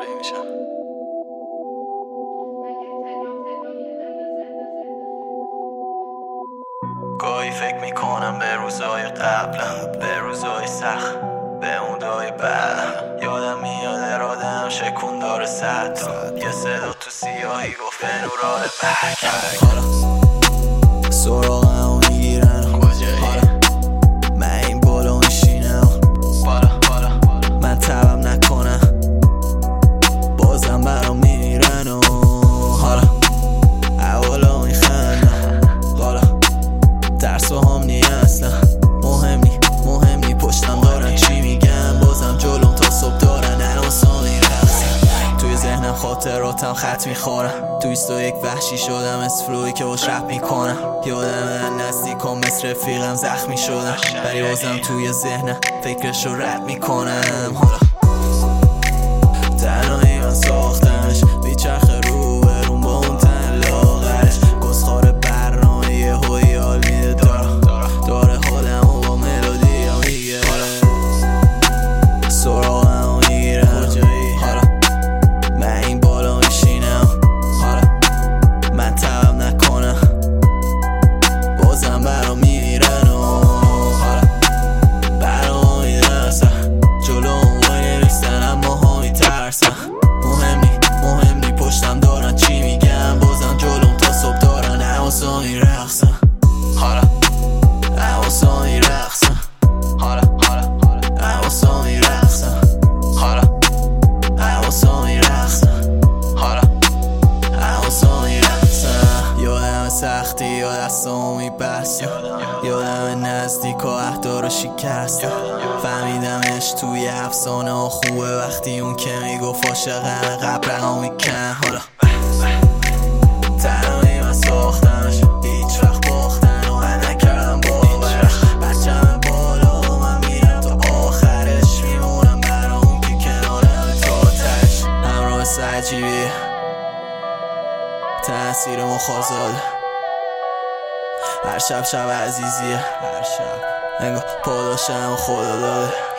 پره‌ای میشم. گاهی فکر میکنم به روزای قبلم، به روزای سخت، به اونجای بعدم. یادم میاد ارادم شکون داره صد تا یه صدا تو سیاهی گفت نورال برگرد. حالا سراغم میگیرن کجایی؟ من این بالا میشینم من تبم نکنم بازم برام میرن و حالا اولا میخندم. حالا ترس و هم نی اصلا مهم نی پشتم دارن چی میگن، بازم جلوم تا صبح دارن الان میرقصن. توی ذهنم خاطراتم خط میخورم، توی 21 وحشی شدم از فلوی که باش رپ میکنم. یادم من نزدیکام مثل رفیقم زخمی شدم، ولی بازم توی ذهنم فکرشو رپ میکنم. حالا تنهایی من ساختمش بیچرخه رو برون با اون تن لاغرش، گسخار برنامه یه هوی حال میده داره حالم و با ملودی ها میگه سراغم میگیرم کجایی؟ حالا من این بالا میشینم، حالا من تبم نکنم بازم برام میرن و حالا برام میدرسن جلو اون نریستن اما ها میترسن. مهم نی پشتم دارن چی میگن، بازم جلوم تا صبح دارن حواسا میرقصن. حالا حواسا میرقصن، حالا حواسا میرقصن، حالا حواسا میرقصن، حالا حواسا میرقصن. یادم سختی یا دستامو میبستم، یادم نزدیک و اهدا رو شکستم. فهمیدمش توی افسانه ها خوبه وقتی اون که میگفت عاشقم قبل رقم میکن. حالا تنهایی من ساختمش هیچ وقت باختن و من نکردم باورش. بچم بالا و من میرم تا آخرش، میمونم برا اون که کنارم تا تش. همراه سجیبی تأثیر مخازاده، هر شب عزیزیه، هر شب انگار پاداشم خدا داده.